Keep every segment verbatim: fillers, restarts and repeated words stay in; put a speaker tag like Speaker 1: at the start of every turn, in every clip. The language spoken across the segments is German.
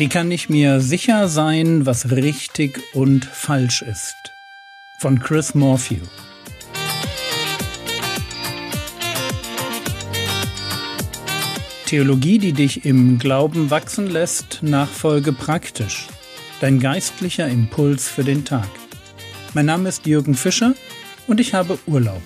Speaker 1: Wie kann ich mir sicher sein, was richtig und falsch ist? Von Chris Morphew. Theologie, die dich im Glauben wachsen lässt, nachfolge praktisch. Dein geistlicher Impuls für den Tag. Mein Name ist Jürgen Fischer und ich habe Urlaub.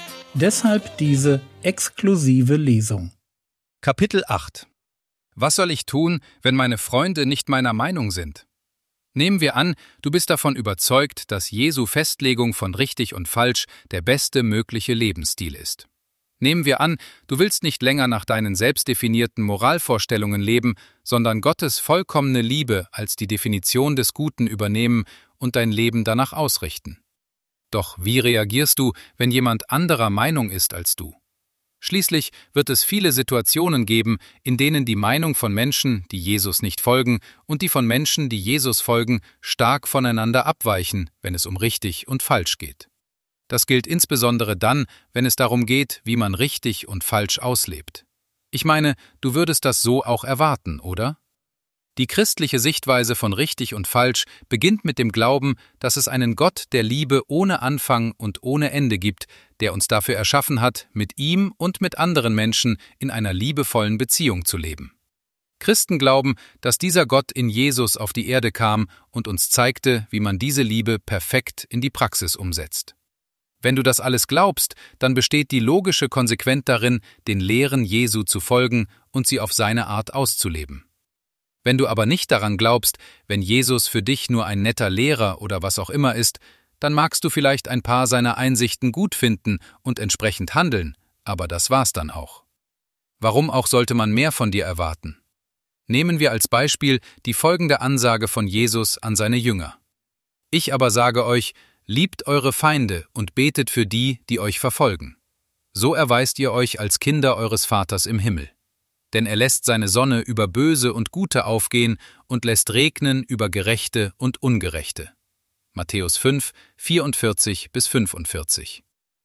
Speaker 1: Deshalb diese exklusive Lesung.
Speaker 2: Kapitel acht. Was soll ich tun, wenn meine Freunde nicht meiner Meinung sind? Nehmen wir an, du bist davon überzeugt, dass Jesu Festlegung von richtig und falsch der beste mögliche Lebensstil ist. Nehmen wir an, du willst nicht länger nach deinen selbstdefinierten Moralvorstellungen leben, sondern Gottes vollkommene Liebe als die Definition des Guten übernehmen und dein Leben danach ausrichten. Doch wie reagierst du, wenn jemand anderer Meinung ist als du? Schließlich wird es viele Situationen geben, in denen die Meinung von Menschen, die Jesus nicht folgen, und die von Menschen, die Jesus folgen, stark voneinander abweichen, wenn es um richtig und falsch geht. Das gilt insbesondere dann, wenn es darum geht, wie man richtig und falsch auslebt. Ich meine, du würdest das so auch erwarten, oder? Die christliche Sichtweise von richtig und falsch beginnt mit dem Glauben, dass es einen Gott der Liebe ohne Anfang und ohne Ende gibt, der uns dafür erschaffen hat, mit ihm und mit anderen Menschen in einer liebevollen Beziehung zu leben. Christen glauben, dass dieser Gott in Jesus auf die Erde kam und uns zeigte, wie man diese Liebe perfekt in die Praxis umsetzt. Wenn du das alles glaubst, dann besteht die logische Konsequenz darin, den Lehren Jesu zu folgen und sie auf seine Art auszuleben. Wenn du aber nicht daran glaubst, wenn Jesus für dich nur ein netter Lehrer oder was auch immer ist, dann magst du vielleicht ein paar seiner Einsichten gut finden und entsprechend handeln, aber das war's dann auch. Warum auch sollte man mehr von dir erwarten? Nehmen wir als Beispiel die folgende Ansage von Jesus an seine Jünger. Ich aber sage euch, liebt eure Feinde und betet für die, die euch verfolgen. So erweist ihr euch als Kinder eures Vaters im Himmel. Denn er lässt seine Sonne über Böse und Gute aufgehen und lässt regnen über Gerechte und Ungerechte. Matthäus fünf, vierundvierzig bis fünfundvierzig.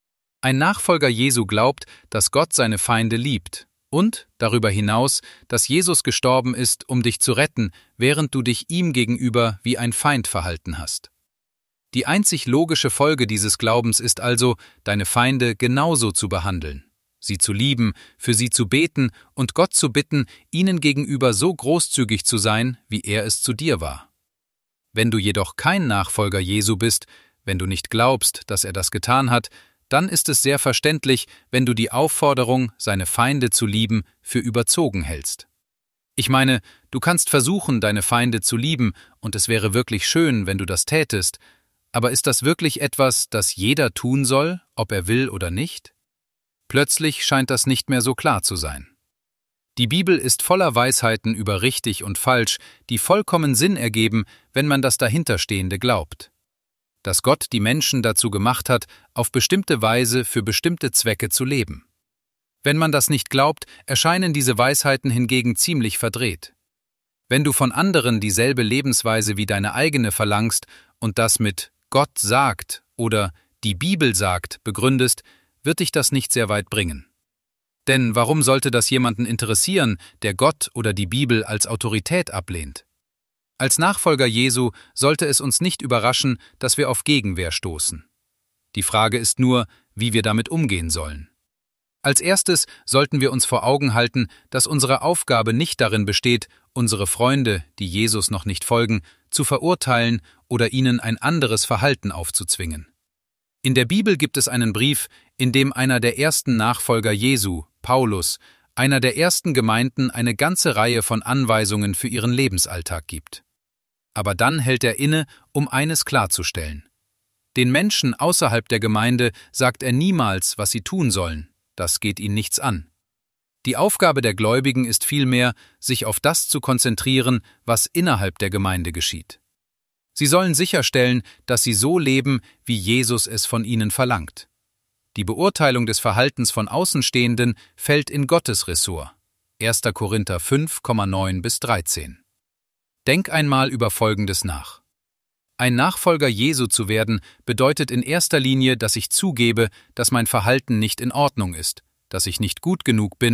Speaker 2: Ein Nachfolger Jesu glaubt, dass Gott seine Feinde liebt und, darüber hinaus, dass Jesus gestorben ist, um dich zu retten, während du dich ihm gegenüber wie ein Feind verhalten hast. Die einzig logische Folge dieses Glaubens ist also, deine Feinde genauso zu behandeln, sie zu lieben, für sie zu beten und Gott zu bitten, ihnen gegenüber so großzügig zu sein, wie er es zu dir war. Wenn du jedoch kein Nachfolger Jesu bist, wenn du nicht glaubst, dass er das getan hat, dann ist es sehr verständlich, wenn du die Aufforderung, seine Feinde zu lieben, für überzogen hältst. Ich meine, du kannst versuchen, deine Feinde zu lieben, und es wäre wirklich schön, wenn du das tätest, aber ist das wirklich etwas, das jeder tun soll, ob er will oder nicht? Plötzlich scheint das nicht mehr so klar zu sein. Die Bibel ist voller Weisheiten über richtig und falsch, die vollkommen Sinn ergeben, wenn man das Dahinterstehende glaubt. Dass Gott die Menschen dazu gemacht hat, auf bestimmte Weise für bestimmte Zwecke zu leben. Wenn man das nicht glaubt, erscheinen diese Weisheiten hingegen ziemlich verdreht. Wenn du von anderen dieselbe Lebensweise wie deine eigene verlangst und das mit Gott sagt oder die Bibel sagt begründest, wird dich das nicht sehr weit bringen. Denn warum sollte das jemanden interessieren, der Gott oder die Bibel als Autorität ablehnt? Als Nachfolger Jesu sollte es uns nicht überraschen, dass wir auf Gegenwehr stoßen. Die Frage ist nur, wie wir damit umgehen sollen. Als erstes sollten wir uns vor Augen halten, dass unsere Aufgabe nicht darin besteht, unsere Freunde, die Jesus noch nicht folgen, zu verurteilen oder ihnen ein anderes Verhalten aufzuzwingen. In der Bibel gibt es einen Brief, in dem einer der ersten Nachfolger Jesu, Paulus, einer der ersten Gemeinden eine ganze Reihe von Anweisungen für ihren Lebensalltag gibt. Aber dann hält er inne, um eines klarzustellen. Den Menschen außerhalb der Gemeinde sagt er niemals, was sie tun sollen, das geht ihn nichts an. Die Aufgabe der Gläubigen ist vielmehr, sich auf das zu konzentrieren, was innerhalb der Gemeinde geschieht. Sie sollen sicherstellen, dass sie so leben, wie Jesus es von ihnen verlangt. Die Beurteilung des Verhaltens von Außenstehenden fällt in Gottes Ressort. erster Korinther fünf, neun bis dreizehn. Denk einmal über Folgendes nach. Ein Nachfolger Jesu zu werden, bedeutet in erster Linie, dass ich zugebe, dass mein Verhalten nicht in Ordnung ist, dass ich nicht gut genug bin,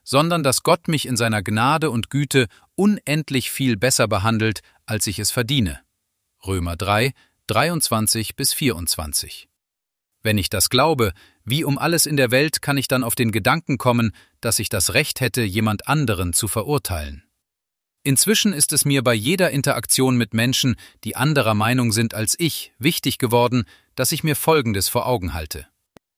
Speaker 2: sondern dass Gott mich in seiner Gnade und Güte unendlich viel besser behandelt, als ich es verdiene. Römer drei, dreiundzwanzig bis vierundzwanzig. Wenn ich das glaube, wie um alles in der Welt kann ich dann auf den Gedanken kommen, dass ich das Recht hätte, jemand anderen zu verurteilen? Inzwischen ist es mir bei jeder Interaktion mit Menschen, die anderer Meinung sind als ich, wichtig geworden, dass ich mir Folgendes vor Augen halte.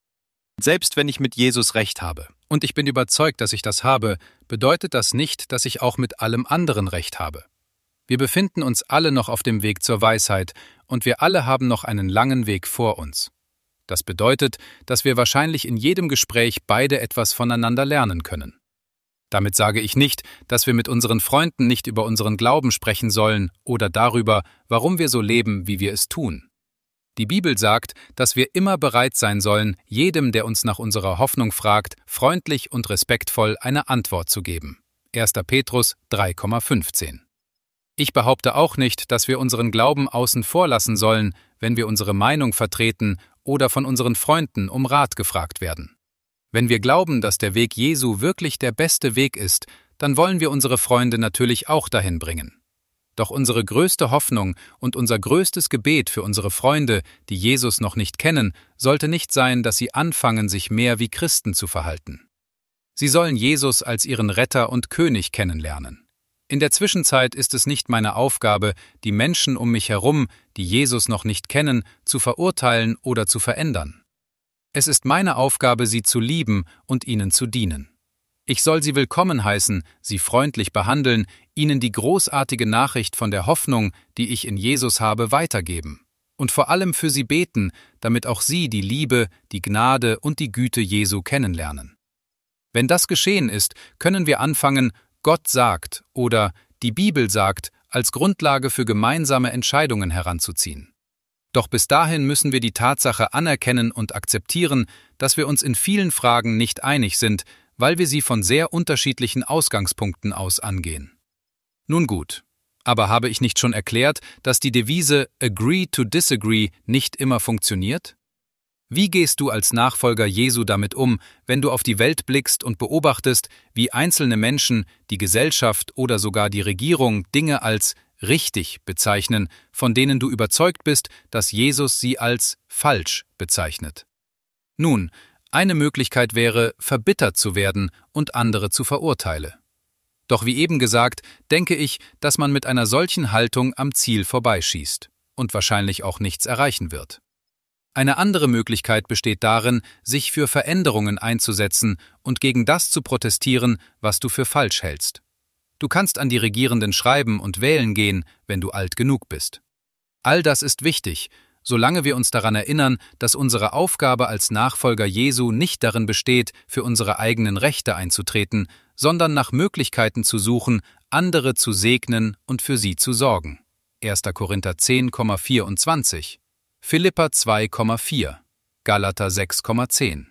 Speaker 2: Selbst wenn ich mit Jesus Recht habe, und ich bin überzeugt, dass ich das habe, bedeutet das nicht, dass ich auch mit allem anderen Recht habe. Wir befinden uns alle noch auf dem Weg zur Weisheit, und wir alle haben noch einen langen Weg vor uns. Das bedeutet, dass wir wahrscheinlich in jedem Gespräch beide etwas voneinander lernen können. Damit sage ich nicht, dass wir mit unseren Freunden nicht über unseren Glauben sprechen sollen oder darüber, warum wir so leben, wie wir es tun. Die Bibel sagt, dass wir immer bereit sein sollen, jedem, der uns nach unserer Hoffnung fragt, freundlich und respektvoll eine Antwort zu geben. erster Petrus drei, fünfzehn. Ich behaupte auch nicht, dass wir unseren Glauben außen vor lassen sollen, wenn wir unsere Meinung vertreten oder von unseren Freunden um Rat gefragt werden. Wenn wir glauben, dass der Weg Jesu wirklich der beste Weg ist, dann wollen wir unsere Freunde natürlich auch dahin bringen. Doch unsere größte Hoffnung und unser größtes Gebet für unsere Freunde, die Jesus noch nicht kennen, sollte nicht sein, dass sie anfangen, sich mehr wie Christen zu verhalten. Sie sollen Jesus als ihren Retter und König kennenlernen. In der Zwischenzeit ist es nicht meine Aufgabe, die Menschen um mich herum, die Jesus noch nicht kennen, zu verurteilen oder zu verändern. Es ist meine Aufgabe, sie zu lieben und ihnen zu dienen. Ich soll sie willkommen heißen, sie freundlich behandeln, ihnen die großartige Nachricht von der Hoffnung, die ich in Jesus habe, weitergeben und vor allem für sie beten, damit auch sie die Liebe, die Gnade und die Güte Jesu kennenlernen. Wenn das geschehen ist, können wir anfangen, Gott sagt oder die Bibel sagt, als Grundlage für gemeinsame Entscheidungen heranzuziehen. Doch bis dahin müssen wir die Tatsache anerkennen und akzeptieren, dass wir uns in vielen Fragen nicht einig sind, weil wir sie von sehr unterschiedlichen Ausgangspunkten aus angehen. Nun gut, aber habe ich nicht schon erklärt, dass die Devise Agree to Disagree nicht immer funktioniert? Wie gehst du als Nachfolger Jesu damit um, wenn du auf die Welt blickst und beobachtest, wie einzelne Menschen, die Gesellschaft oder sogar die Regierung Dinge als richtig bezeichnen, von denen du überzeugt bist, dass Jesus sie als falsch bezeichnet? Nun, eine Möglichkeit wäre, verbittert zu werden und andere zu verurteilen. Doch wie eben gesagt, denke ich, dass man mit einer solchen Haltung am Ziel vorbeischießt und wahrscheinlich auch nichts erreichen wird. Eine andere Möglichkeit besteht darin, sich für Veränderungen einzusetzen und gegen das zu protestieren, was du für falsch hältst. Du kannst an die Regierenden schreiben und wählen gehen, wenn du alt genug bist. All das ist wichtig, solange wir uns daran erinnern, dass unsere Aufgabe als Nachfolger Jesu nicht darin besteht, für unsere eigenen Rechte einzutreten, sondern nach Möglichkeiten zu suchen, andere zu segnen und für sie zu sorgen. erster Korinther zehn, vierundzwanzig, Philipper zwei, vier, Galater sechs, zehn.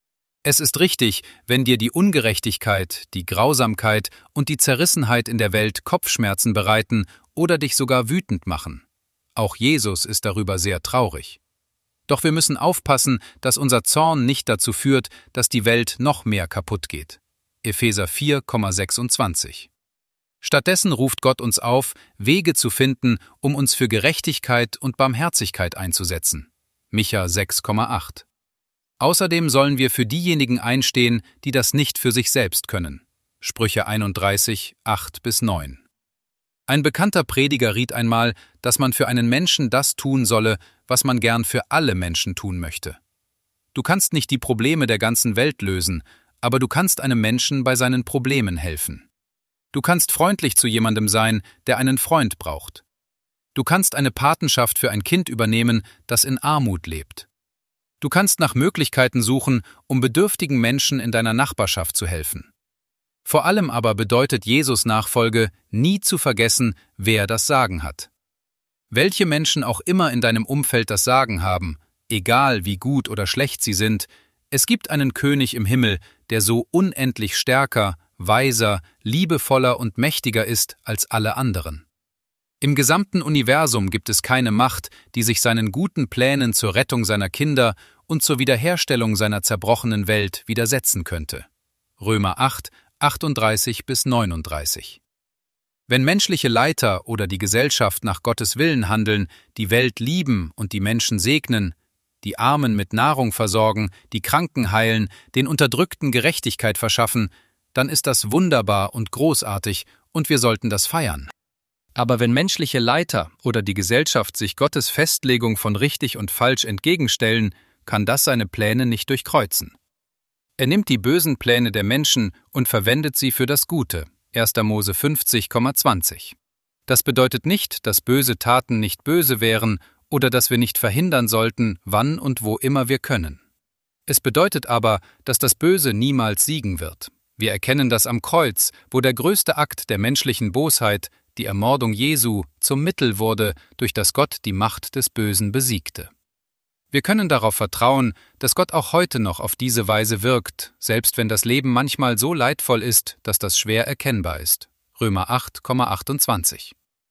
Speaker 2: Es ist richtig, wenn dir die Ungerechtigkeit, die Grausamkeit und die Zerrissenheit in der Welt Kopfschmerzen bereiten oder dich sogar wütend machen. Auch Jesus ist darüber sehr traurig. Doch wir müssen aufpassen, dass unser Zorn nicht dazu führt, dass die Welt noch mehr kaputt geht. Epheser vier, sechsundzwanzig. Stattdessen ruft Gott uns auf, Wege zu finden, um uns für Gerechtigkeit und Barmherzigkeit einzusetzen. Micha sechs, acht. Außerdem sollen wir für diejenigen einstehen, die das nicht für sich selbst können. Sprüche einunddreißig, acht bis neun. Ein bekannter Prediger riet einmal, dass man für einen Menschen das tun solle, was man gern für alle Menschen tun möchte. Du kannst nicht die Probleme der ganzen Welt lösen, aber du kannst einem Menschen bei seinen Problemen helfen. Du kannst freundlich zu jemandem sein, der einen Freund braucht. Du kannst eine Patenschaft für ein Kind übernehmen, das in Armut lebt. Du kannst nach Möglichkeiten suchen, um bedürftigen Menschen in deiner Nachbarschaft zu helfen. Vor allem aber bedeutet Jesus Nachfolge, nie zu vergessen, wer das Sagen hat. Welche Menschen auch immer in deinem Umfeld das Sagen haben, egal wie gut oder schlecht sie sind, es gibt einen König im Himmel, der so unendlich stärker, weiser, liebevoller und mächtiger ist als alle anderen. Im gesamten Universum gibt es keine Macht, die sich seinen guten Plänen zur Rettung seiner Kinder und zur Wiederherstellung seiner zerbrochenen Welt widersetzen könnte. Römer acht, achtunddreißig bis neununddreißig. Wenn menschliche Leiter oder die Gesellschaft nach Gottes Willen handeln, die Welt lieben und die Menschen segnen, die Armen mit Nahrung versorgen, die Kranken heilen, den Unterdrückten Gerechtigkeit verschaffen, dann ist das wunderbar und großartig und wir sollten das feiern. Aber wenn menschliche Leiter oder die Gesellschaft sich Gottes Festlegung von richtig und falsch entgegenstellen, kann das seine Pläne nicht durchkreuzen. Er nimmt die bösen Pläne der Menschen und verwendet sie für das Gute. erster Mose fünfzig, zwanzig. Das bedeutet nicht, dass böse Taten nicht böse wären oder dass wir nicht verhindern sollten, wann und wo immer wir können. Es bedeutet aber, dass das Böse niemals siegen wird. Wir erkennen das am Kreuz, wo der größte Akt der menschlichen Bosheit, die Ermordung Jesu, zum Mittel wurde, durch das Gott die Macht des Bösen besiegte. Wir können darauf vertrauen, dass Gott auch heute noch auf diese Weise wirkt, selbst wenn das Leben manchmal so leidvoll ist, dass das schwer erkennbar ist. Römer acht, achtundzwanzig.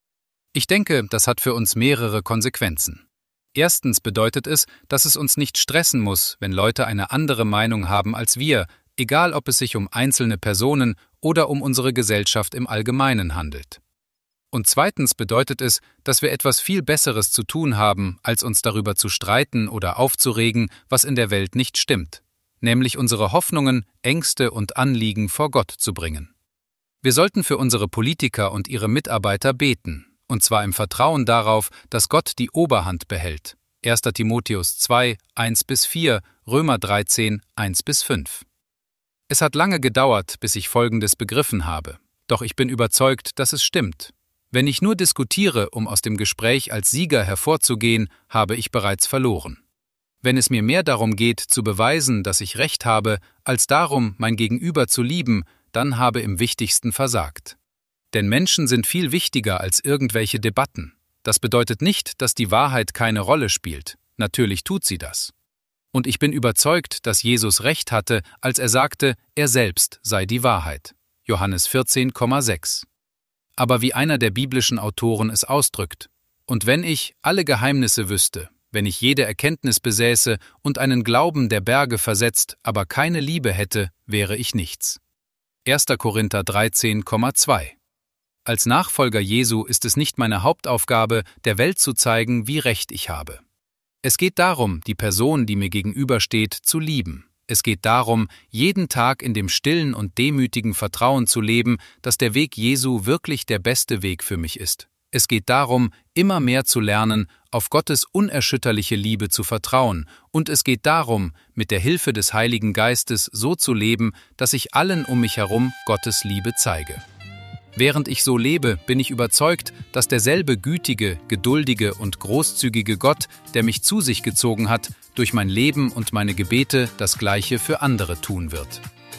Speaker 2: Ich denke, das hat für uns mehrere Konsequenzen. Erstens bedeutet es, dass es uns nicht stressen muss, wenn Leute eine andere Meinung haben als wir, egal ob es sich um einzelne Personen oder um unsere Gesellschaft im Allgemeinen handelt. Und zweitens bedeutet es, dass wir etwas viel Besseres zu tun haben, als uns darüber zu streiten oder aufzuregen, was in der Welt nicht stimmt, nämlich unsere Hoffnungen, Ängste und Anliegen vor Gott zu bringen. Wir sollten für unsere Politiker und ihre Mitarbeiter beten, und zwar im Vertrauen darauf, dass Gott die Oberhand behält. erster Timotheus zwei, eins bis vier, Römer dreizehn, eins bis fünf. Es hat lange gedauert, bis ich Folgendes begriffen habe, doch ich bin überzeugt, dass es stimmt. Wenn ich nur diskutiere, um aus dem Gespräch als Sieger hervorzugehen, habe ich bereits verloren. Wenn es mir mehr darum geht, zu beweisen, dass ich Recht habe, als darum, mein Gegenüber zu lieben, dann habe im Wichtigsten versagt. Denn Menschen sind viel wichtiger als irgendwelche Debatten. Das bedeutet nicht, dass die Wahrheit keine Rolle spielt. Natürlich tut sie das. Und ich bin überzeugt, dass Jesus Recht hatte, als er sagte, er selbst sei die Wahrheit. Johannes vierzehn, sechs. Aber wie einer der biblischen Autoren es ausdrückt: Und wenn ich alle Geheimnisse wüsste, wenn ich jede Erkenntnis besäße und einen Glauben der Berge versetzt, aber keine Liebe hätte, wäre ich nichts. erster Korinther dreizehn, zwei. Als Nachfolger Jesu ist es nicht meine Hauptaufgabe, der Welt zu zeigen, wie recht ich habe. Es geht darum, die Person, die mir gegenübersteht, zu lieben. Es geht darum, jeden Tag in dem stillen und demütigen Vertrauen zu leben, dass der Weg Jesu wirklich der beste Weg für mich ist. Es geht darum, immer mehr zu lernen, auf Gottes unerschütterliche Liebe zu vertrauen, und es geht darum, mit der Hilfe des Heiligen Geistes so zu leben, dass ich allen um mich herum Gottes Liebe zeige. Während ich so lebe, bin ich überzeugt, dass derselbe gütige, geduldige und großzügige Gott, der mich zu sich gezogen hat, durch mein Leben und meine Gebete das Gleiche für andere tun wird.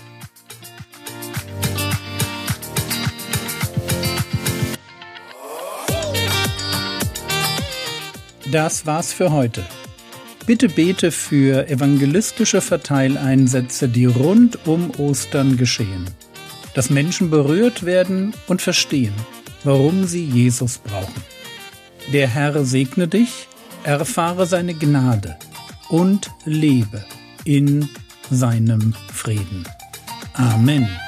Speaker 1: Das war's für heute. Bitte bete für evangelistische Verteileinsätze, die rund um Ostern geschehen, dass Menschen berührt werden und verstehen, warum sie Jesus brauchen. Der Herr segne dich, erfahre seine Gnade und lebe in seinem Frieden. Amen.